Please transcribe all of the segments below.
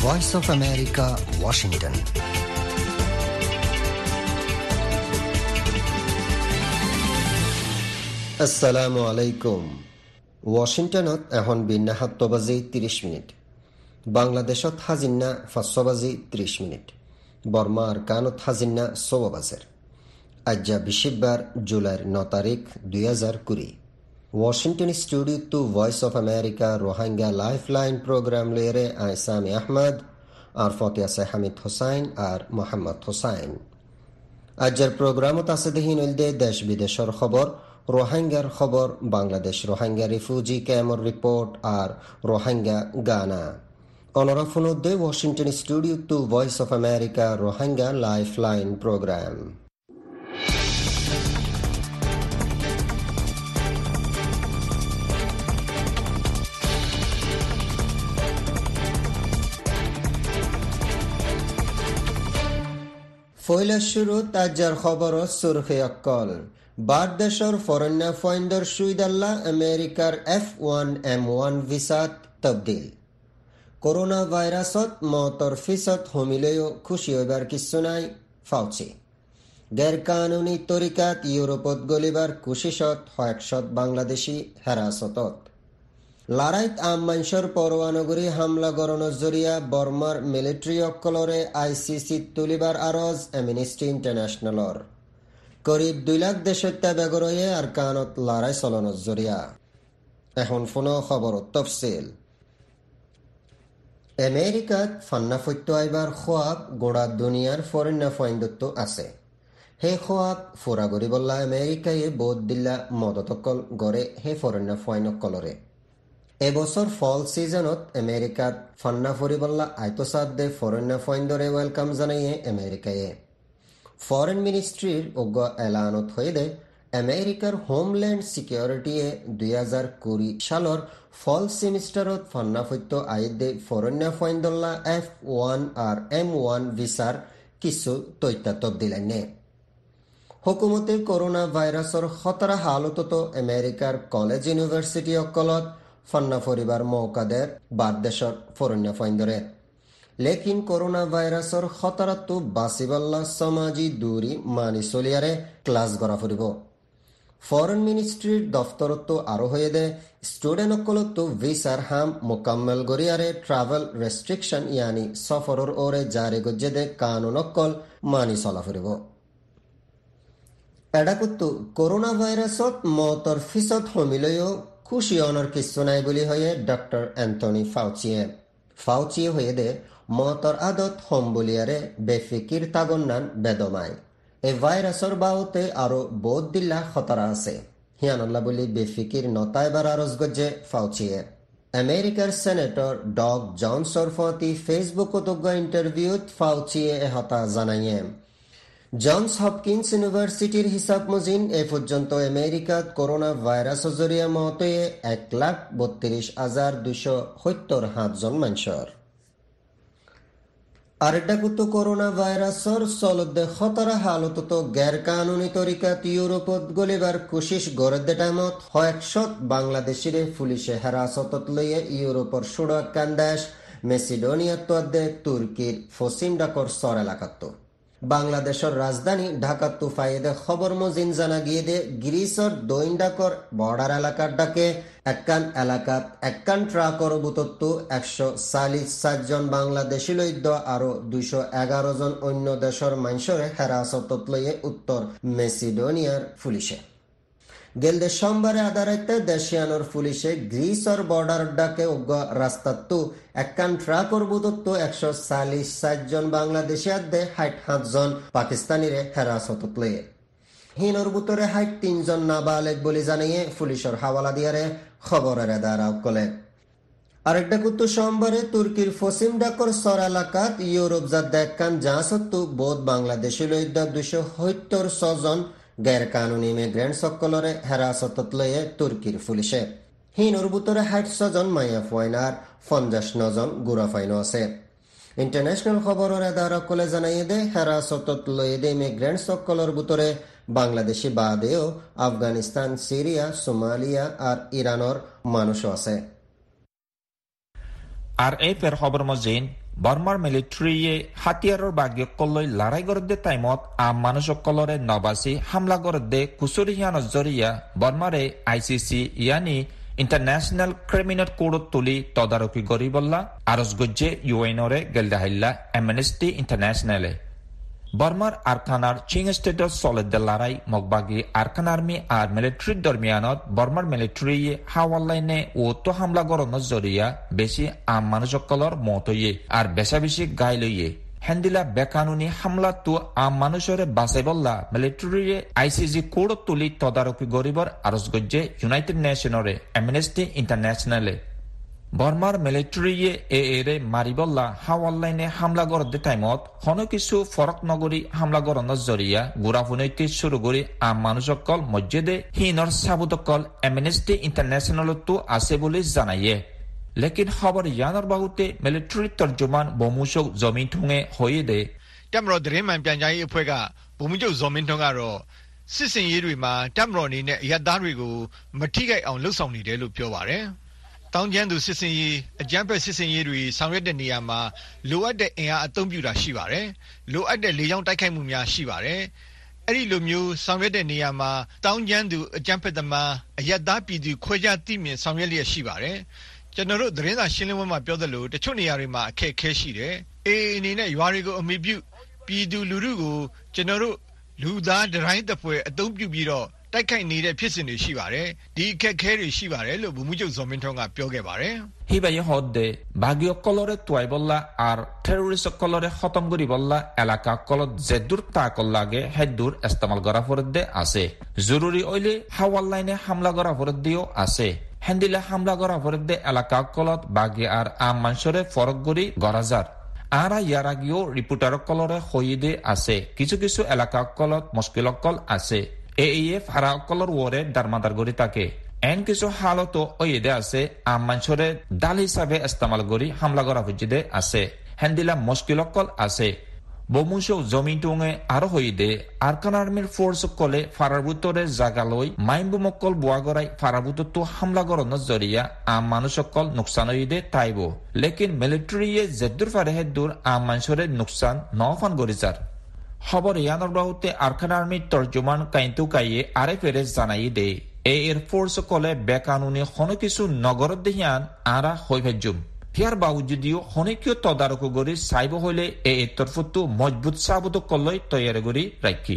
Voice of America, Washington. আসসালামু আলাইকুম। ওয়াশিংটনত এখন বিন্যা 7 বাজি 30 মিনিট, বাংলাদেশত হাজিন্না 5 বাজি 30 মিনিট, বর্মা আর কানত হাজিন্না 6 বাজের। আজ্জা বৃহস্পতিবার জুলাইর 9 তারিখ 2020। Washington studio to voice of America Rohingya lifeline programme লয়েরে আইসামি Ahmad আর ফতিয়া হামিদ হোসাইন আর মোহাম্মদ হোসাইন। আজ্জার প্রোগ্রামত আছে দেহিন হইলদে দেশ বিদেশের খবর, রোহিঙ্গার খবর, Bangladesh Rohingya refugee ক্যাম্পর report R Rohingya Gaana. অনরাফুনদ্দে Washington studio to voice of America Rohingya lifeline programme. ফয়লা শুরু তাজ্জার খবর সুরখে অক্কল। বারদেশর ফরেন্না ফাইন্ডর সুইদাল্লা আমেরিকার F1M1 ভিসাত তবদিল। করোনা ভাইরাসত মতর ফিসত হমিলেও খুশি হইবার কিছু নাই ফাউচি। গের কানুনি তরিকাত ইউরোপত গলিবার কুশিসত 100 বাংলাদেশি হেরাসতত। লড়াইত আম মানুষের পরোয়ানগরী হামলা গড়ানোর জরিয়া বর্মার মিলিটারি অক্কলরে ICC তুলিবার আরজ অ্যামনেস্টি ইন্টারন্যাশনালর। করিব 2 লাখ দেশত্যা বেগরয়ে আর কানত লড়াই চলানোর জরিয়া। এখন ফোনো খবর তফসিল। আমেরিকাত ফান্না ফত্য আইবার খোয়াব গোড়া দুনিয়ার ফরেন্না ফাইন্দত্ব আছে। হে খোয়াব ফুরা গরি বল্লা আমেরিকায় বোধ দিল্লা মদতকল গড়ে হে ফরেন্না ফাইন অক্কলরে। এবছর ফল সিজনত আমেরিকাত ফান্না ফরিবল্লা আইতসাদ দে ফরেন্না ফাইন্দরে ওয়েলকাম জানাইয়ে আমেরিকায়ে। ফরেন মিনিস্ট্রির অজ্ঞ এলানত হয়ে দে আমেরিকার হোমল্যান্ড সিকিউরিটিয়ে 2020 সালর ফল সেমিস্টারত ফান্না ফত্য আইত দে ফরেন্না ফাইন্দল্লা F1 আর M1 ভিসার কিছু তৈতা তবদিলাইনে। হুকুমতে করোনা ভাইরাসর খতরা হালতত আমেরিকার কলেজ ইউনিভার্সিটি অক্কলত ফান্না ফরিবার মৌকাদের বারদেশর ফরেন্না ফাইন্দরে। লেকিন করোনা ভাইরাসর খতরাতো বাসিবাল্লা সমাজি দূরি মানি চলিয়ারে ক্লাস গড়া ফুরিব। ফরেন মিনিস্ট্রির দফতরত আরো হয়ে দে স্টুডেন্ট অকলত ভিসার হাম মোকাম্মেল গরিয়ারে ট্রাভেল রেস্ট্রিকশন ইয়ানি সফরর ওরে জারি গজ্জে দে কানুন অকল মানি চলা ফুরিব। এডাকুত্তু করোনা ভাইরাসত মতর ফিসত হমিলেও খুশি অনর কিছু নাই বলি হয়ে ডক্টর অ্যান্থনি ফাউচিয়ে হয়ে দে মতর আদত হম বলিয়ারে বেফিকির তাগন্নান বেদমায়। এই ভাইরাসর বাউতে আরো বোধ দিল্লা খতরা আছে হিয়ানল্লা বলি বেফিকির নতাইবার আরজ গজ্জে ফাউচিয়ে। আমেরিকার সেনেটর ডগ জনসর ফতি ফেসবুকত ইন্টারভিউত ফাউচিয়ে হতা জানাইয়ে। জনস হপকিন্স ইউনিভার্সিটির হিসাব মজিন এ পর্যন্ত আমেরিকাত করোনা ভাইরাস জরিয়া মতে 1,32,270 জন মানুষের। আরেকটাকুত করোনা ভাইরাসর চলদে খতরা হালতত গের কানুনি তরিকাত ইউরোপত গলিবার কোশিশ গড়ে টাইমত 100 বাংলাদেশিরে পুলিশে হেরাসতত লইয়ে ইউরোপর সুড়কান দেশ মেসিডোনিয়াত তুর্কির ফসিম ডাকর সর এলাকাত। বাংলাদেশের রাজধানী ঢাকা তুফাইদে খবর মজিন জানা গিয়ে দে গ্রিসর দৈন্ডাকর বর্ডার এলাকার ডাকে এককান ট্রাকর বুতত্ব 147 জন বাংলাদেশি লইদ্য আরো 211 জন অন্য দেশের মানুষরে হেরাসতত লইয়ে উত্তর মেসিডোনিয়ার পুলিশে। গেলদে সোমবারে আদারাইতে দেশিয়ানোর পুলিশে গ্রিসর বর্ডার ডাকে উগ্র রাস্তাত্তু একখান ট্রাকর বুতত্ব 147 জন বাংলাদেশি আদে 60 জন পাকিস্তানিরে হেরাসতত লইয়ে। হিনর বুতরে 3 জন নাবালেগ বলে জানিয়ে পুলিশের হাওয়ালা দিয়ারে খবরের এদারা কলে। আরেকটা কুত্তু সোমবারে তুর্কির ফসিম ডাকর সর এলাকাত ইউরোপ যা দেখকান জাহাজত্তু বোধ বাংলাদেশি লইদ্য 276 জন গের কানুনি ইমিগ্রেন্ট সকলরে হেরাসতত লইয়ে তুর্কির পুলিশে। হিনর বুতরে 60 জন মাইয়া ফাইন আর 59 জন গুড়া ফাইনও আছে। ইন্টারন্যাশনাল খবরের এদারা কলে জানাইয়ে দে হেরাসতত লইয়ে দে ইমিগ্রেন্ট সকলর বুতরে বাংলাদেশি বাদেও আফগানিস্তান, সিরিয়া, সোমালিয়া আর ইরানের মানুষও আছে। আর এই পের খবর মজিন বৰ্মাৰ মিলিটাৰীয়ে হাতিয়াৰৰ বাগিয়কলৈ লৰাই গৰদে টাইমত আম মানুহসকলৰে নবাচি হামলা গৰদে কুচুৰিয়ানৰ জৰিয়া বৰ্মাৰে ICC ইয়ানি ইণ্টাৰনেশ্যনেল ক্ৰিমিনেল কোৰ্টত তুলি তদাৰকী কৰিবল্লা আৰজ গজ্জে UNৰে গেলদাহিল্লা এমনেষ্টি ইণ্টাৰনেশ্যনেলে বৰ্মাৰ আৰকানাৰ চিং ষ্টেটত চলেদে লৰাই মগবাগী আৰকান আৰ্মি আর মিলিটাৰীৰ দৰমিয়ানত বৰ্মাৰ মিলিটাৰীয়ে হাৱালাইনে ওতো হামলা গৰণৰ জৰিয়া বেছি আম মানুহসকলৰ মত হয়ে আর বেচা বেছি গাই লইয়ে হেন্দিলা বেকানুনি হামলাটো আম মানুষরে বাঁচাইবল্লা মিলিটাৰীয়ে ICC কোৰ্টত তুলি তদাৰকী কৰিবৰ আৰজ গজ্জে ইউনাইটেড নেশ্যনৰে এমনেষ্টি ইণ্টাৰনেশ্যনেলে বৰ্মাৰ মিলিটাৰীয়ে এৰে মাৰিবল্লা হাৱালাইনে হামলা গৰদে টাইমত হনো কিছু ফৰক নগৰী হামলা গৰণৰ জৰিয়া গুৰাফুনৈতে শুরু কৰি আম মানুহসকল মসজিদে হিনৰ সাবুদকল এমনেষ্টি ইণ্টাৰনেশ্যনেলতো আছে বুলি জানায়ে লেকিন খবৰ ইয়ানৰ বাহুতে মিলিটাৰী তৰ্জমান বমুচক জমিন ঠুঙে হয়ে দে তেমৰ দ্ৰেমান প্যাঞ্জাই এফেগা বমুচক জমিন ঠঙাৰো সিসিন yeruima তেমৰ নিনে ইয়াদাৰিগো মঠিগাইအောင်လှုပ်ဆောင်နေတယ်လို့ပြောပါတယ်တောင်ကျန်းသူစစ်စင်ရေးအကြမ်းဖက်စစ်စင်ရေးတွေဆောင်ရွက်တဲ့နေရာမှာလိုအပ်တဲ့အင်အားအသုံးပြုတာရှိပါတယ်။လိုအပ်တဲ့လေကြောင်းတိုက်ခိုက်မှုများရှိပါတယ်။အဲ့ဒီလိုမျိုးဆောင်ရွက်တဲ့နေရာမှာတောင်ကျန်းသူအကြမ်းဖက်သမားအယက်သားပြည်သူခွဲခြားသိမြင်ဆောင်ရွက်လျက်ရှိပါတယ်။ကျွန်တော်တို့သတင်းစာရှင်းလင်းပွဲမှာပြောသလိုတချို့နေရာတွေမှာအခက်အခဲရှိတယ်။အနေနဲ့ရွာတွေကိုအမိပြုပြည်သူလူထုကိုကျွန်တော်တို့လူသားဒရိုင်းတပ်ဖွဲ့အသုံးပြုပြီးတော့တိုက်ခိုက်နေတဲ့ဖြစ်စဉ်တွေရှိပါတယ်ဒီအခက်အခဲတွေရှိပါတယ်လို့ဗိုလ်မှူးချုပ်ဇော်မင်းထွန်းကပြောခဲ့ပါတယ်ဟိဘယဟောဒ်ဘာဂီယကလရတွိုင်ဘလာအာটেররিস্ট কলরে খতম করি বল্লা এলাকা কলত জেদুর তাকল্লাগে হেদুর ইস্তেমাল করা ফরদে আছে জরুরি হইলে হাওয়াল লাইনে হামলা করা ফরদিও আছে হেন্দিলে হামলা করা ফরদে এলাকা কলত বাগি আর আম মানুষরে ফরক গরি গরাজার আরা ইয়ার আগেও রিপোর্টার কলরে হইদে আছে কিছু কিছু এলাকা কলত মুশকিল কল আছে AAF হারা কলর ওরে দারমাদার গরি তাকে এন কিছু হালত ওইদে আছে আম মানুষরে ডাল হিসাবে ইস্তেমাল করি হামলা করা হইদে আছে হেন্দিলা মুশকিল কল আছে বমুশো জমিন টুঙে আরো হইদে আরকান আর্মির ফোর্স কলে ফারারবুতরে জাগালই মাইমবুমকল বুয়াগরাই ফারারবুততো হামলা গরনের জরিয়া আম মানুষকল নুকসান হইদে তাইব লেকিন মিলিটারিয়ে জেদুর ফারেহেদুর আম মানুষরে নুকসান নফান গরিজার খবর ইয়ানোর বাহুতে আরকান আর্মির তর্জমান কাইন্তু কাইয়ে আরে ফেরে জানাই দে এর ফোর্স কলে বেকানুনি কোনো কিছু নগর দেহিয়ান আরা হইভেজুম হিয়ার বাউজুদিও হনেকীয় তদারক গরি চাইব হইলে এই তরফতো মজবুত সাবুত কলই তৈয়ার গরি রাখি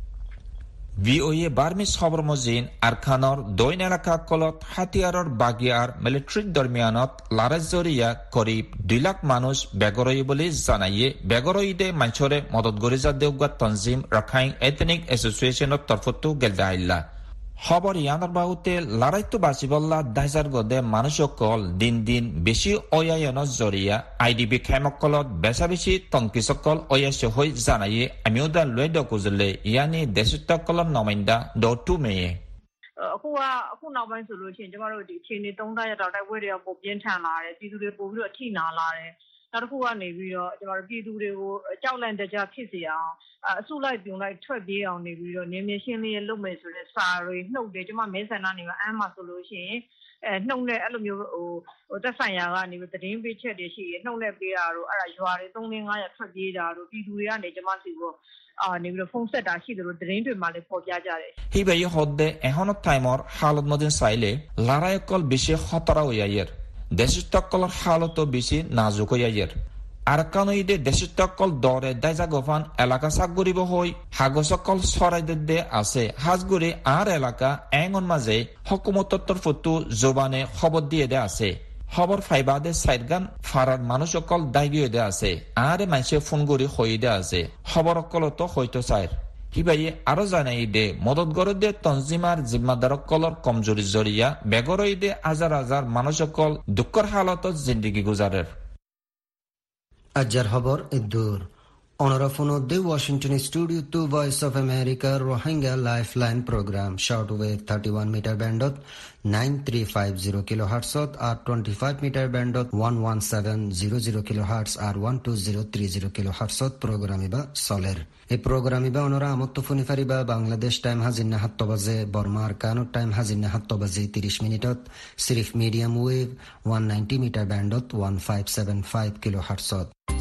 VOA বার্মিস খবর মজিন আরখানর দৈন এলাকা কলত হাতিয়ারর বাগিয়ার মিলিটারির দরমিয়ানত লারাজ জরিয়া করিব 2 লাখ মানুষ বেগরই বলে জানাইয়ে বেগরইদে মানুষরে মদত গরি যা দেউগা তনজিম রাখাইন এথনিক অ্যাসোসিয়েশনের তরফতো গেলদাইল্লা খবর ইয়ানোর বাহুতে লড়াইতো বাঁচিবল্লা দাইজার গদে মানুষকল দিন দিন বেশি অয়ায়নৰ জরিয়া IDB খেমকলত বেচা বেশি টংকিসকল অয়াসে হই জানাইয়ে আমিও দা লয়ে দকুজলে ইয়ানি দেশতকলৰ নমাইন্দা দটু মেয়ে အခုနောက်ပိုင်းဆိုလို့ရှိရင်ကျမတို့ဒီအချိန်3လရက်တော့တိုက်ပွဲတွေကပုံပြင်းထန်လာတယ်ပြည်သူတွေပို့ပြီးတော့အထိနာလာတယ်နောက်တစ်ခုကနေပြီးတော့ကျမတို့ပြည်သူတွေကိုကြောက်လန့်တကြားဖြစ်စေအောင်အစုလိုက်ပြုံလိုက်ထွက်ပြေးအောင်နေပြီးတော့နေမြရှင်းလေးလုပ်မယ်ဆိုတဲ့စာတွေနှုတ်တယ်ကျမမဲဆန္ဒနေမှာအမ်းမှာဆိုလို့ရှိရင်နှုတ်နဲ့အဲ့လိုမျိုးဟိုတက်ဆိုင်ရာကနေပြီးသတင်းပေးချက်တွေရှိရနှုတ်နဲ့ပေးတာတို့အဲ့ဒါရွာတွေ3-500ထွက်ပြေးတာတို့ပြည်သူတွေကနေကျမစီကိုနေပြီးတော့ဖုန်းဆက်တာရှိတယ်လို့သတင်းတွေမှာလည်းပေါ်ပြကြတယ်ဟိဘယhodde ehon timer halat modin saile larayakol bishi khatara hoyayer দেশতকলৰ হালত বেছি নাজুক হইয়ার আরকানইদে দেশতকল দরে দাইজাগফান এলাকা সাগরিব হই হাগসকল সরাইদে আছে হাজগুরি আর এলাকা এঙ্গন মাঝে হকুমতর তরফতো জবানে খবর দিয়ে দে আছে খবর ফাইবাদে সাইরগান ফারার মানুষকল দাইগিয়ে দে আছে আর মানুষে ফোন করি হইদে আছে খবর কলত হইতো সাইর হিবাইয়ে আরো জানাই দে মদত গরদে তনজিমার জিম্মাদারক কলর কমজোরি জরিয়া বেগরই দে হাজার হাজার মানুষকল দুঃখর হালতত জিন্দেগি গুজারের আজার খবর ইদুর অনরাফুনদ্দে Washington studio to voice of America Rohingya lifeline programme short wave 31 metre ব্যান্ডত 9350 কিলোহার্টজত R 25 metre ব্যান্ডত 11700 kilohertz আর 12030 কিলোহার্টজত প্রোগ্রামিবা চলের এই প্রোগ্রামিবা অনরা আমত্ত ফুনিফারিবা বাংলাদেশ টাইম হাজিন্না 7 বাজে বর্মার কানুর টাইম হাজিন্না 7 বাজে 30 মিনিটত সিরিফ medium wave 190 metre ব্যান্ডত 1575 কিলোহার্টজত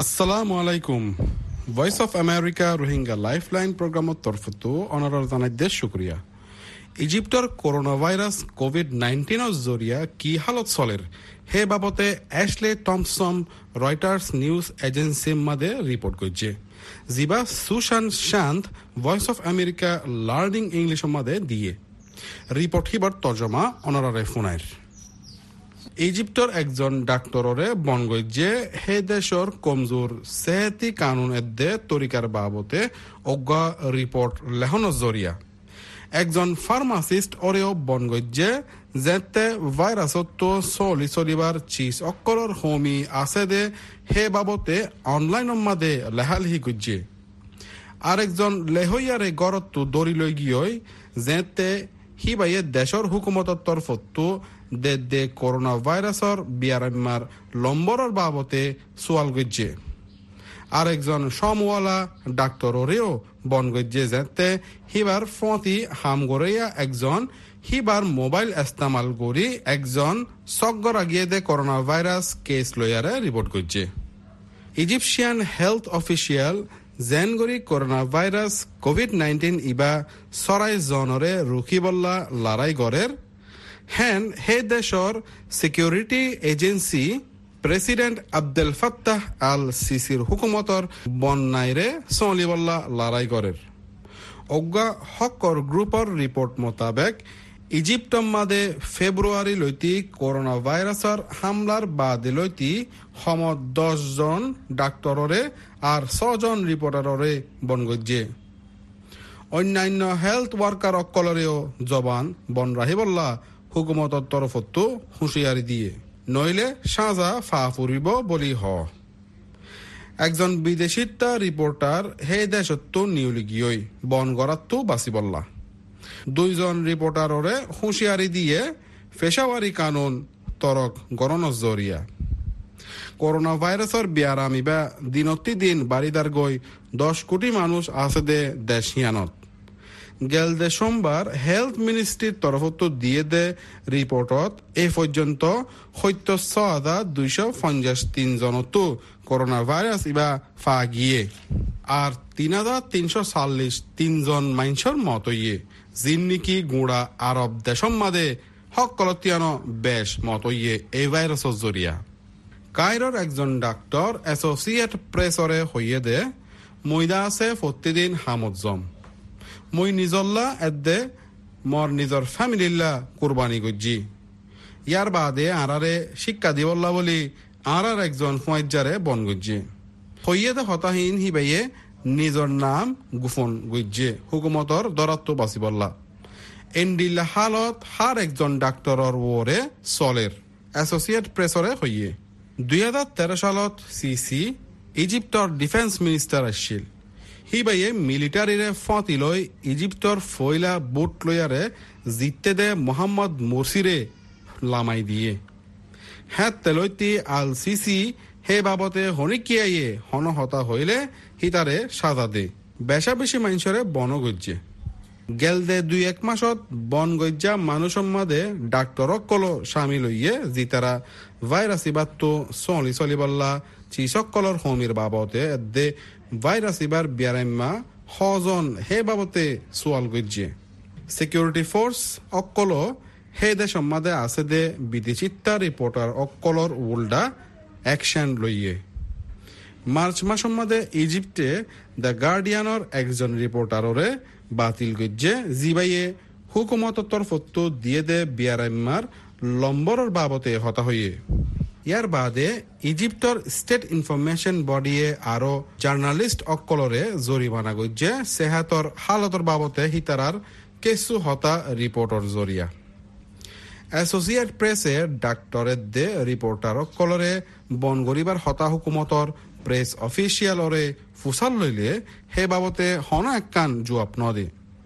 Assalamu alaikum. Voice of America Rohingya Lifeline programot torfutu onorar janai desh shukriya. Egyptor coronavirus COVID-19 জরিয়া কি হালত চলের হে বাবতে Ashley Thomson Reuters news agency মাদে report করছে জিবা সুশান শান্ত voice of America learning English মাদে দিয়ে রিপোর্ট হিবার তর্জমা অনারারে ফোনাইর ইজিপ্টর একজন ডাক্তররে বনগজ্জে হে দেশর কমজোর সেহতি কানুন এদ্দে তরিকার বাবতে অজ্ঞা রিপোর্ট লেহন জরিয়া একজন ফার্মাসিস্ট ওরেও বনগজ্জে যেতে ভাইরাসত চলিবার চিজ অক্কলর হোমি আছে দে হে বাবতে অনলাইন মাদে লেহালিহি গজ্জে আরেকজন লেহইয়ারে গরত দরি লই গিয়ে যেতে হিবাইয়ে দেশর হুকুমতর তরফত দে করোনা ভাইরাসর বিয়ারাম্মার লম্বরর বাবতে সোয়াল গজ্জে আরেকজন সমওয়ালা ডাক্তররেও বনগজ্জে যেতে হিবার ফতি হামগরেয়া একজন হিবার মোবাইল ইস্তেমাল করি একজন সগ্গর আগিয়ে দে করোনা ভাইরাস কেস লয়ারে রিপোর্ট করছে Egyptian health official জেনগরি corona virus COVID-19 ইবা সরাই জনরে রুখিবল্লা লড়াই গরের হেন হে দেশর security agency president Abdul Fattah al সিসির হুকুমতর বন্যাইরে সলিবল্লা লড়াই করের অজ্ঞা হকর গ্রুপর রিপোর্ট মোতাবেক ইজিপ্ট মাদে ফেব্রুয়ারি লইতি করোনা ভাইরাসর হামলার বাদে লইতি সম 10 জন ডাক্তররে আর 6 জন রিপোর্টাররে বনগজ্জে অন্যান্য হেলথ ওয়ার্কার অকলরেও জবান বন রাহিবল্লা হুকুমতর তরফত হুঁশিয়ারি দিয়ে নইলে সাজা ফা ফুরিব বলি হ একজন বিদেশিতা রিপোর্টার হে দেশত্ব নিউলি গিয়ে বন গড়াত্তু বাসিবল্লা 2 জন রিপোর্টাররে হুঁশিয়ারি দিয়ে পেশাওয়ারি কানুন তরক গরণ জরিয়া করোনা ভাইরাসর বিয়ারামি বা দিনতি দিন বাড়িদার গই 10 কোটি মানুষ আছে দে দেশ হিয়ানত গেলদে সোমবার হেলথ মিনিস্ট্রির তরফত দিয়ে দে রিপোর্টত এই পর্যন্ত 7,253 জনতো করোনা ভাইরাস ইবা ফা গিয়ে আর 3,343 জন মাইনসর মত ইয়ে জিন্নিকি গুড়া আরব দেশম মাদে হক কলতিয়ানো বেশ মত ইয়ে এই ভাইরাসর জরিয়া কায়রোর একজন ডাক্তার অ্যাসোসিয়েট প্রেসরে হইয়ে দে ময়দা আছে প্রতিদিন হামজম মই নিজল্লা এদ্দে মর নিজর ফ্যামিলিল্লা কুরবানি গজ্জি ইয়ার বাদে আরারে শিক্ষা দিবল্লা বলি আরার একজন ফুয়াজ্জারে বন গজ্জি হইয়ে দে হতাহীন হিবাইয়ে নিজর নাম গুফন গজ্জে হুকুমতর দরাত্ত বাসিবল্লা এন্ডিল্লা হালত হার একজন ডাক্তরর ওরে চলের অ্যাসোসিয়েট প্রেসরে হইয়ে 2013 সালত সিসি ইজিপ্টর ডিফেন্স মিনিস্টার আসছিল হিবাইয়ে মিলিটারিরে ফতি লই ইজিপ্টর ফয়লা বুট লয়ারে জিততে দে মোহাম্মদ মুরসিরে লামাই দিয়ে হ্যাঁ তেলইতি আল সিসি হে বাবতে হনিকিয়াইয়ে হনহতা হইলে হিতারে সাজা দে বেশা বেশি মানুষরে বন গজ্জে গেলদে 2-1 মাসত বন গজ্জা মানুষের মাদে ডাক্তরক কল সামিল হইয়ে জিতারা ভাইরাস ইবাত্তো চলিবল্লা চিসকলর হমির বাবতে দে ভাইরাস ইবার বিয়ারাম্মা হজন হে বাবতে সোয়াল গজ্জে সিকিউরিটি ফোর্স অকল হে দেশ মাদে আছে দে বিদেশিতা রিপোর্টার অকলর উল্টা অ্যাকশন লইয়ে মার্চ মাস মাদে ইজিপ্টে দ্য গার্ডিয়ানর একজন রিপোর্টাররে বাতিল গজ্জে জিবাইয়ে হুকুমত তরফত দিয়ে দে বিয়ারাম্মার লম্বরর বাবতে হতা হইয়ে ইয়ার বাদে ইজিপ্টর স্টেট ইনফরমেশন বডিয়ে আরো জার্নালিস্ট অকলরে জরিমানা গজ্জে সেহাতর হালতর বাবতে হিতারার কেসু হতা রিপোর্টর জরিয়া অ্যাসোসিয়েট প্রেসে ডাক্তরের দে রিপোর্টার অকলরে বন গরিবার হতা হুকুমতর প্রেস অফিসিয়ালরে ফুসাল লইলে হে বাবতে হন একখান জুয়াব নদে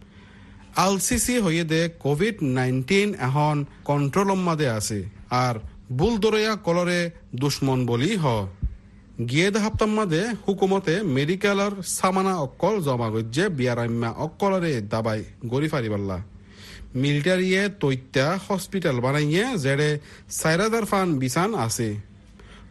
আল সিসি হইয়ে দে কোভিড-19 এখন কন্ট্রোল মাদে আছে আর বুল দরিয়া কলরে দুশ্মন বলি হ গিয়ে দে হাপ্তার মাদে হুকুমতে মেডিকেলর সামানা অকল জমা গজ্জে বিয়ারাম্মা অকলরে দাবাই গড়ি ফারিবাল্লা মিলিটারিয়ে তৈত্যা হসপিটাল বানাইয়ে জেড়ে 4,000 ফান বিছান আছে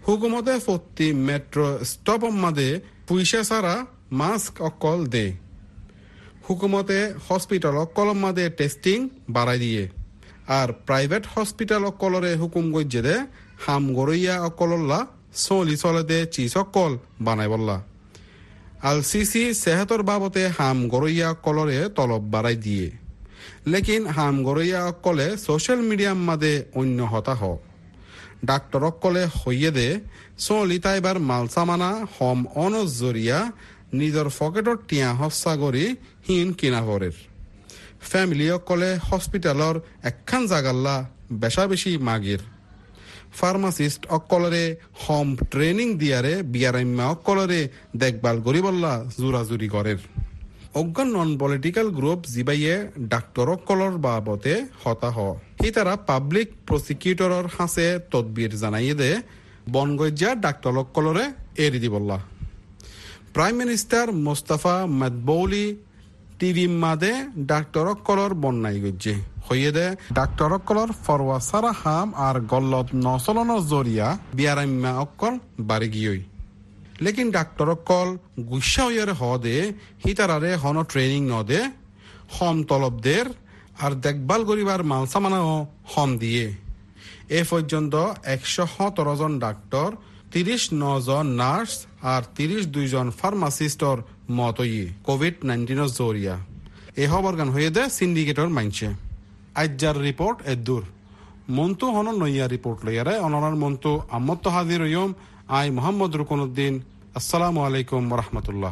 হুকুমতে প্রতি মেট্রো স্টপ মাদে পয়সা ছাড়া মাস্ক অকল দে হুকুমতে হসপিটাল অকল মাদে টেস্টিং বাড়াই দিয়ে আর প্রাইভেট হসপিটাল অকলরে হুকুম গজ্জে দে হাম গরইয়া অকলল্লা চলি চলে দে চিজ অকল বানাই বললা আল সিসি সেহতর বাবতে হাম গরইয়া কলরে তলব বাড়াই দিয়ে লেকিন হাম গরইয়া অকলে সোশ্যাল মিডিয়াম মাদে অন্য হতাহ ডাক্তর অকলে হইয়ে দে চলি তাইবার মালসামানা হম অনজরিয়া নিজের পকেটর টিয়া হস্যা করি হিন কিনা পরের ফ্যামিলি অকলে হসপিটালর একখান জাগাল্লা বেশা বেশি মাগির ফার্মাসিস্ট অকলরে হোম ট্রেনিং দিয়ারে বিয়ারাম্যা অকলরে দেখভাল করিবল্লা জোরাজুরি করের অজ্ঞান নন পলিটিক্যাল গ্রুপ জিবাইয়ে ডাক্তর অকলর বাবতে হতাহ হি তারা পাবলিক প্রসিকিউটরর হাসে তদবির জানাইয়ে দে বনগজ্জা ডাক্তর অকলরে এরি দিবল্লা প্রাইম মিনিস্টার মোস্তাফা মাদবৌলি টিভি মাদে ডাক্তর অকলর বন্যাই গজ্জে হইয়ে দে ডাক্তর অকলর ফরওয়া সারা হাম আর গল্লত নচলনৰ জরিয়া বিয়ারাম্যা অকল বাড়ি গিয়ই লেকিন ডাক্তর অকল গুসা হইয়ারে হ দে হিতারারে হন ট্রেনিং ন দে হম তলবদের আর দেখভাল করিবার মালসামানাও হম দিয়ে এ পর্যন্ত 117 জন ডাক্তর 39 জন নার্স আর 32 জন ফার্মাসিস্টর মতই কোভিড-19 জরিয়া এ খবর গান হয়ে দে সিন্ডিকেটর মাইনছে আজ্জার রিপোর্ট এদুর মন্তু হন নইয়া রিপোর্ট লইয়ারে অনরার মন্তু আম্মত হাজির হইম আই মোহাম্মদ রুকনুদ্দিন আসসালামু আলাইকুম ওয়া রাহমাতুল্লাহ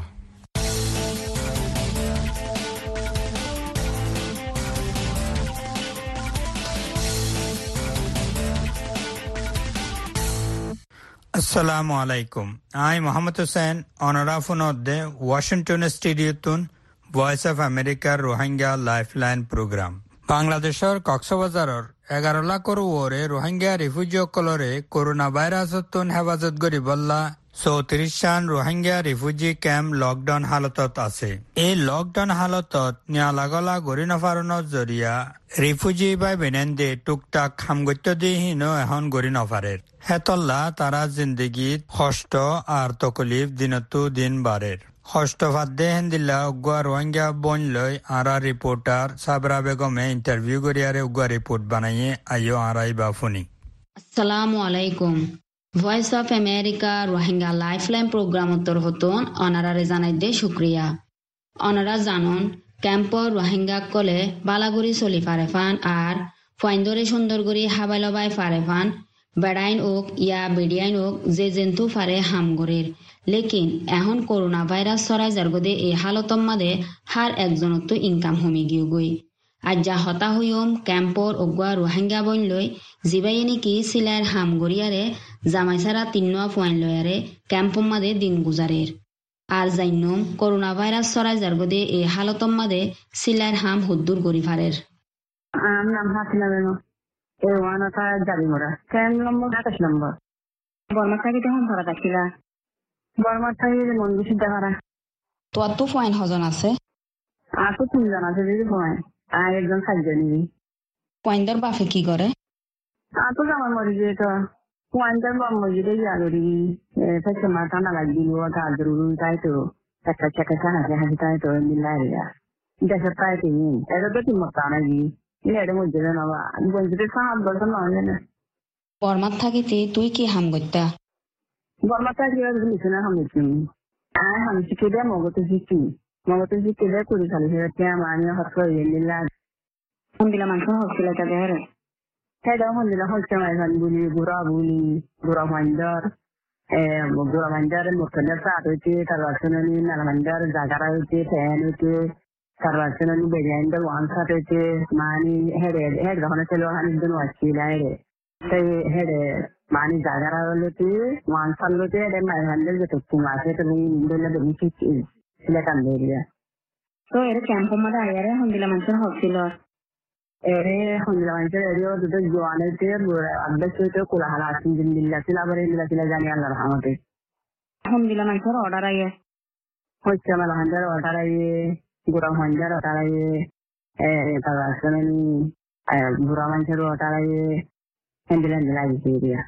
Assalamu alaikum. I Muhammad Hussain Onarafunodde Washington Studio Voice of America Rohingya Lifeline Program. Bangladeshor Coxbazaror 11 লাখর ওরে রোহিঙ্গা রিফিউজি কলরে করোনা ভাইরাসতন হেফাজত গরিবল্লা 34 জন রোহিঙ্গা রিফিউজি ক্যাম্প লকডাউন হালতত আছে এই লকডাউন হালতত নিয়ালাগলা গরি নফারনৰ জরিয়া রিফিউজি বাই বেনেন্দে টুকটাক খামগত্য দি হিনো এখন গরি নফারের হেতল্লা তারা জিন্দগিত কষ্ট আর তকলিফ দিনতো দিন বাড়ের হস্তফাদ্দে হেন্দিল্লা উগুয়া রোহিঙ্গা বন লই আরা রিপোর্টার সাবরা বেগমে ইন্টারভিউ করিয়ারে উগুয়া রিপোর্ট বানাইয়ে আইও আরাই বাফুনি আসসালামু আলাইকুম voice of America Rohingya lifeline programme উত্তর হতন অনারারে জানাই দে শুক্রিয়া অনারা জানন ক্যাম্পর রোহিঙ্গা কলে বালাগুড়ি চলি ফারেফান আর ফাইন্দরে সুন্দরগুড়ি হাবাইলবাই ফারেফান বেড়াইন ওক ইয়া বেডিয়াইন ওক যে জেন্তু ফারে হামগরের লেকিন এখন করোনা ভাইরাস ছড়াই যারগদে এই হালতম মাদে হার একজনত ইনকাম হমি গিয়ে গই আজ যা হতা হইম ক্যাম্পর অগুয়া রোহিঙ্গা বইন লই জিবাই নেকি সিলাইর হামগরিয়ারে জামাইসারা 3 পয়েন্ট লয়ারে ক্যাম্পম মাদে দিন গুজারের আর জাইনম করোনা ভাইরাস ছড়াই যারগদে এই হালতম মাদে সিলাইর হাম হুদ্দুর গরি ফারের নাম হাসিনা বেনো এই ওয়ানটা যাবি মোরা কেন নম্বর 28 নম্বর বর্মা থাকি তখন ধরা থাকিলা বর্মা থাকি মন বেশি দেখারা তো পয়েন্ট হজন আছে আর তো 3 জন আছে দিদি পয়েন্ট আর একজন সাজনি পয়েন্টর বাফে কি করে আর তো আমার মরি যে তো পয়েন্টর বাম মরি যে ইয়ারি ফেসে মাথা না লাগি ও গাদরু তাই তো একটা চাকা কানা যে হাসি তাই তো মিলাইয়া দেশে তাই তো এটা তো কি মত আনাজি এর মধ্যে না বা বন্ধুদের সাহায্য করতে না জানে বর্মাত থাকিতে তুই কি হাম গত্তা বর্মা থাকি আর লিসনা হামছি আর হামছি কে দে মগতে জিকে দে করি খালি হে মানে হত ইল্লা হন্দিলা মাংস হচ্ছিল তা দেরে হেডা হন্দিলা হচ্ছে মাই খান গুরা ভান্ডার মুখদের সাথ হইতে তার রাসনানি নালা ভান্ডার জাগারা হইতে ফ্যান হইতে তার রাসনানি বেজাইন্ডার ওয়ান সাথ হইতে মানে হেড যখন ছিল হানির দিন আসছিল তাই হেডে মানে জাগারা হইতে ওয়ান সাল হইতে মাই ভান্ডার যে তো মাসে তুমি ইন্ডোলা বেনিফিট সিলেটান দেরিয়া তো এর ক্যাম্প মধ্যে আয়ারে হন্দিলা মাংস হচ্ছিল এরে হন্দিলা মাংস এরিও দুটো জোয়ানেতে আব্বাস হইতে কোলাহালা আলহামদুলিল্লাহ সিলা জানি আল্লাহর রহমতে হন্দিলা মাংসের অর্ডার আইয়ে হচ্ছে আমার হান্ডার অর্ডার আইয়ে গুড়া হান্ডার অর্ডার আইয়ে তার আসলে গুড়া মাংসের অর্ডার আইয়ে হ্যান্ডেল আইছে এরিয়া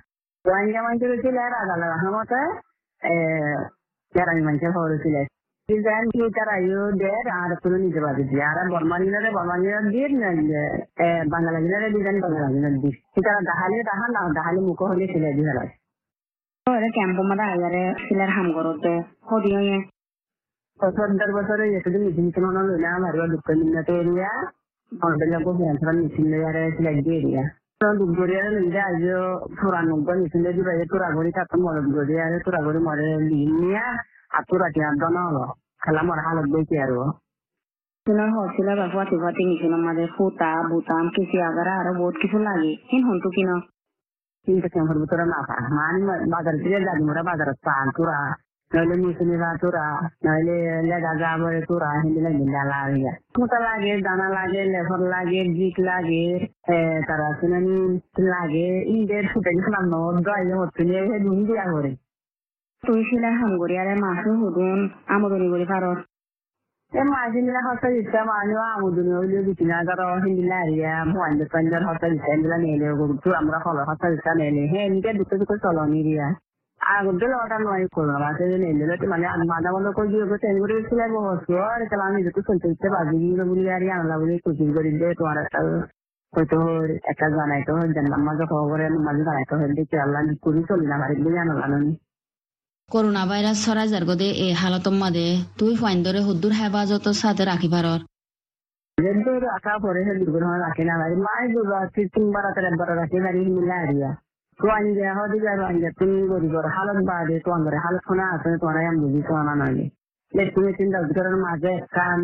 রোহিঙ্গা মানুষের ছিল রাজালা রহমতে কেরানি মানুষের হওয়ার ছিল তারা দের আর তুলে নিতে পারবে আর বর্মানিরা দিয়ে বাঙালিরা দিলেন বাঙালিরা দিস তারা দাহালে দাহা না দাহালে মুখ হলে ছিল দিহারা ক্যাম্প মাদা আগারে সিলার হাম করতে হদিও বছরে এতদিন মিছিল ছিল না আমার দুঃখ মিন্নাতে এরিয়া আমাদের লোক মিছিল সিলাই দিয়ে এরিয়া দুপুরিয়ার লিখে আজ পুরানব্বই মিছিল দিবে তোরাগড়ি থাকতো মরদ গড়ি আর তোরাগড়ি মরে নিয়ে আতুরাটি আন্দোলন হলো খেলা মরা হালত বইছে আর হচ্ছিল ফাটি ফাটি নিছিল আমাদের ফুটা বুতাম কিছু আগারা আরো বহুত কিছু লাগে হন্তু কিনা কিন্তু ক্যাম্পের ভিতরে না পা মানে বাজার থেকে যাবি মোরা বাজারত পান তোরা নইলে মুসলিমরা তোরা নইলে লেগা যাবরে তোরা হিন্দিলে গিলা লাগে মোটা লাগে দানা লাগে লেফর লাগে জিক লাগে তারা শুনানি লাগে ইন্দের ফুটে গেছিলাম নয় হচ্ছে নিয়ে দুই দিয়া করে তুই শিলা হামগরি আরে মাসু হুদুন আমদনি করি পারত মাঝিলা হস্তা দিচ্ছে মানুষ আমদনি হইলে দিচ্ছি না যারা হিন্দিলা হারিয়া ভুয়ান্দের পাঞ্জার হস্তা দিচ্ছে এগুলা নেলে গরু আমরা ফল হস্তা দিচ্ছা নেলে হ্যাঁ নিজে দুটো দুটো চলনি দিয়া আগতে লটা নয় করলাম আছে নেলে মানে মাঝা বন্ধ করে দিয়ে ট্রেন করে ছিলাম বছর তাহলে আমি যেহেতু চলতে চলতে বাজি গিয়ে বলি আর আনলা বলি কোচিং করি দে তোমার একটা হয়তো একটা জানাইতে হয় জানলাম মাঝে খবরে মাঝে জানাইতে হয় দেখে আল্লাহ করি চলি না বাড়ি দিয়ে আনলা নি করোনা ভাইরাস ছড়াই যার গদে এই হালতর মাঝে তুই ফাইন্দরে হুদ্দুর হেফাজত সাথে রাখি পারর রাখা পরে দুর্ঘটনা রাখি না ভাই মাই তিনবার একবার রাখি বাড়ি মিলা হারিয়া তো আনজা হদি যাবো আনজা তুমি গরিবর হালত বাদে তো আমার হালত শোনা আছে তোমার আমি বুঝি শোনা নইলে তুমি চিন্তা ভিতরের মাঝে কান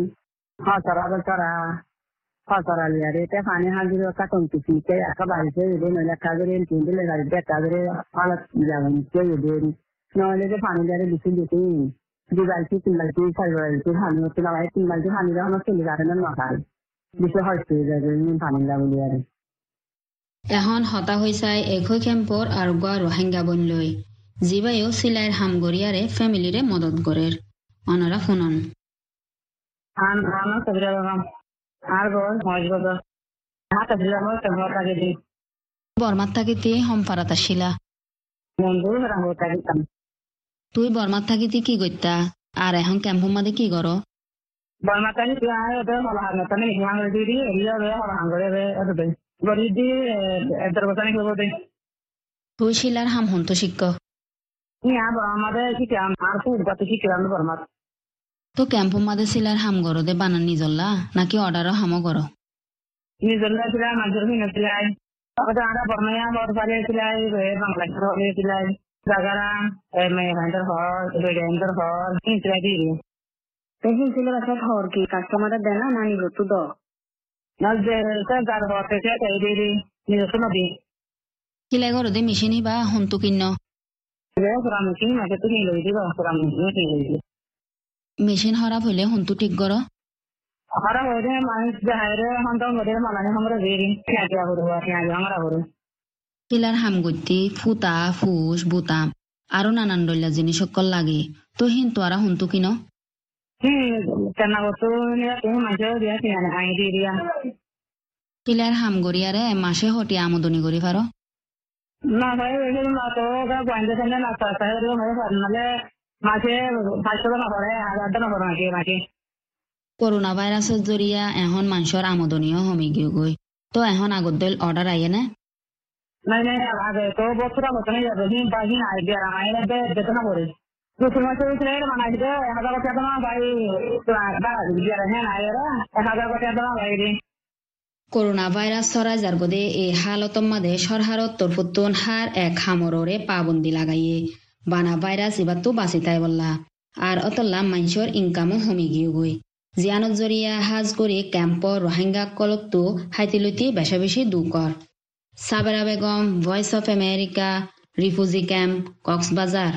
হতরা লিয়ারে এটা পানি হাজির কাটন কিছু একা বাড়িতে নইলে কাজের কিনলে গাড়িতে কাজের হালত যাবেন কেউ দেরি নইলে যে পানি যারে বেশি দিতে দু বালতি তিন বালতি চার বালতি পানি হচ্ছে না ভাই 3 বালতি পানি যখন চলে যাবে না নখাল বেশি হয়তো যাবে পানি যাবো লিয়ারে এখন হতা হইছাই একই ক্যাম্পর আর গোয়া রোহিঙ্গা বনলই জিবাইও সিলাইর হামগরিয়ারে ফ্যামিলিরে মদত করের অনারা শুনন বর্মাত থাকিতে সম্পারাত আসিলা তুই বর্মাত থাকিতে কি করতা আর এখন ক্যাম্প মাঝে কি কর তুই শিলার হাম হন্ত শিক্ষ তো ক্যাম্প মাঝে শিলার হাম গর দে বানান নিজল্লা নাকি অর্ডার হামও কর নিজল্লা ছিলাম মানুষের হিনে ছিলাই আমরা বর্মাইয়া বরফালে ছিলাই বাংলাদেশ হলে ছিলাই জাগারা মেয়ের হর বেডেন্দ্র হর হিনছিলাই দিদি হিনছিলে বাচ্চা হর কি কাস্টমার দেয় না না নিল তু দ সিলাই ঘর দে মেশিন হিবা হন্তু কিন্ন মেশিন খারাপ হইলে হন্তু ঠিক কর সিলার হাম গতি ফুটা ফুস বুতাম আরো নানান ডল্লা জিনিস সকল লাগে তো হিন্তু আর হন্তু কিন সিলার হাম গড়িয়ারে মাসে হটি আমদনি করি পার না ভাই করোনা ভাইরাসের জরিয়া এখন মানুষের আমদনিও কমি গিয়ে গই তো এখন আগত দল অর্ডার আইয়ে না আগে তো বছর বছর যাবে যেতে না করে করোনা ভাইরাস ছড়াই যার গদে এই হালতর মাঝে সরহারত তরফুতুন হার এক হামররে পাবন্দি লাগাইয়ে বানা ভাইরাস এবার তো বাঁচি তাই বললা আর অতল্লা মানুষের ইনকামও কমি গিয়ে গই জিয়ানত জরিয়া হাজ করে ক্যাম্পর রোহিঙ্গা কলকতো হাইতিলতি বেশা বেশি দুকর Sabera Begum voice of America refugee camp Cox's Bazar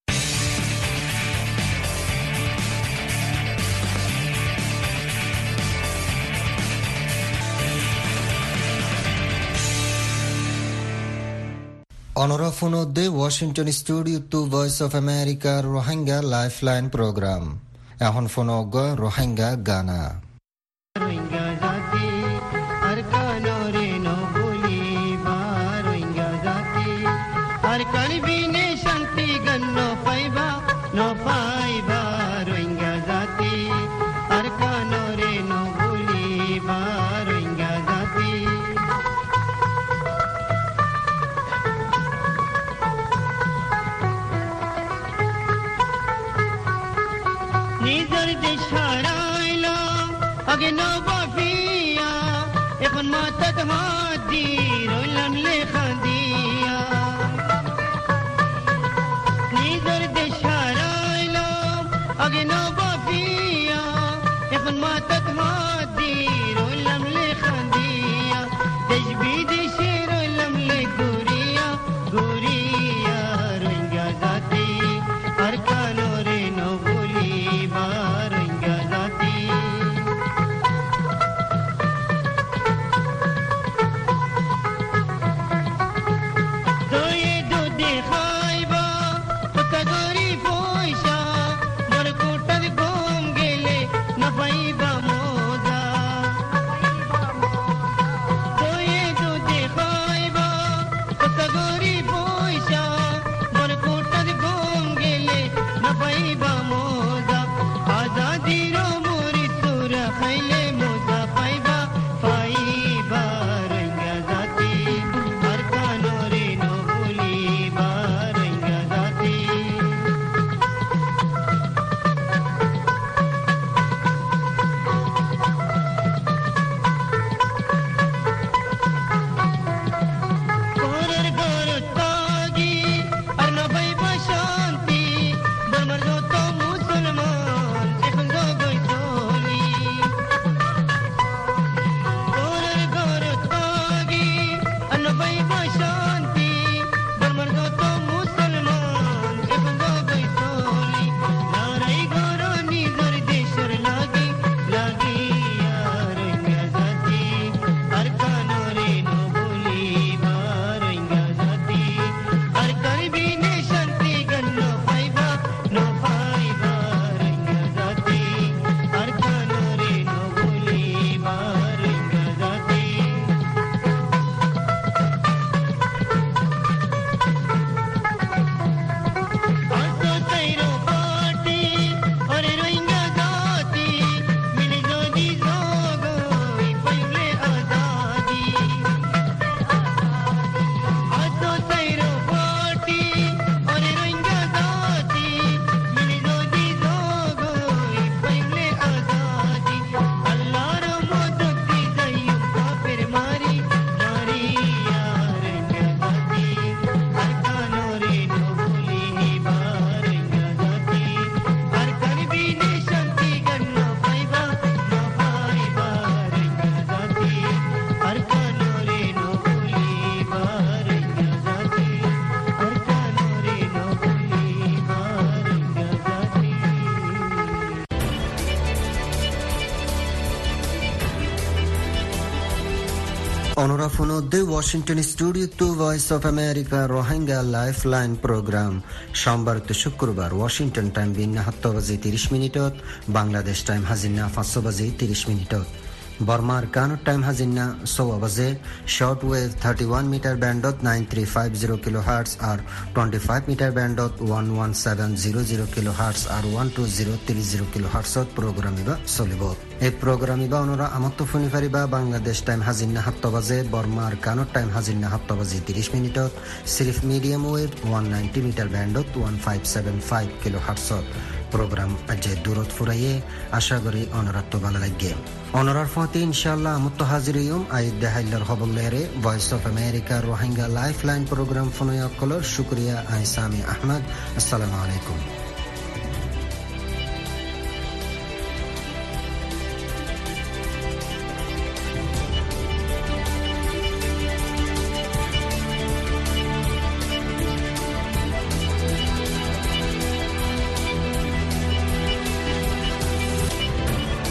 অনরা ফোনদে Washington studio to voice of America Rohingya lifeline programme এখন phone Rohingya Gaana R أجنا بافيا إخن ما تتهدي رولم لخديا نيدر دشارايلو أجنا بافيا إخن ما تتهدي رولم لخديا تجبيد شير رولم لغوريا غوريا رنجا ذاتي أركانو رينو بولي بارنجا ذاتي অনরাফনদ্দে Washington studio to voice of America Rohingya lifeline programme সোমবার তো শুক্রবার ওয়াশিংটন টাইম বিন্না 7 বাজে 30 মিনিটত বাংলাদেশ টাইম হাজিনা 5 বাজে 30 মিনিটত বর্মার কানুর টাইম হাজিনা 6 বাজে শর্ট ওয়েভ 31 মিটার ব্যান্ডত 9350 কিলোহার্টজ আর 25 metre ব্যান্ডত 11700 kilohertz আর 12030 কিলোহার্টজত programme ইবা চলিব এই প্রোগ্রাম ইবা অনরা আমত্ত ফোনি ফারিবা বাংলাদেশ টাইম হাজিনা 7 বাজে বর্মার কানুর টাইম হাজিনা 7 বাজে 30 মিনিটত সিরিফ medium wave 190 metre ব্যান্ডত 1575 কিলোহার্টজত program aje durot furaye asha gori onorat to bala lagge onorar fati inshallah amutto haziriyum ayde haylar hobollere voice of america rohingya lifeline program fonoya kolor shukriya aisami ahmad assalamu alaikum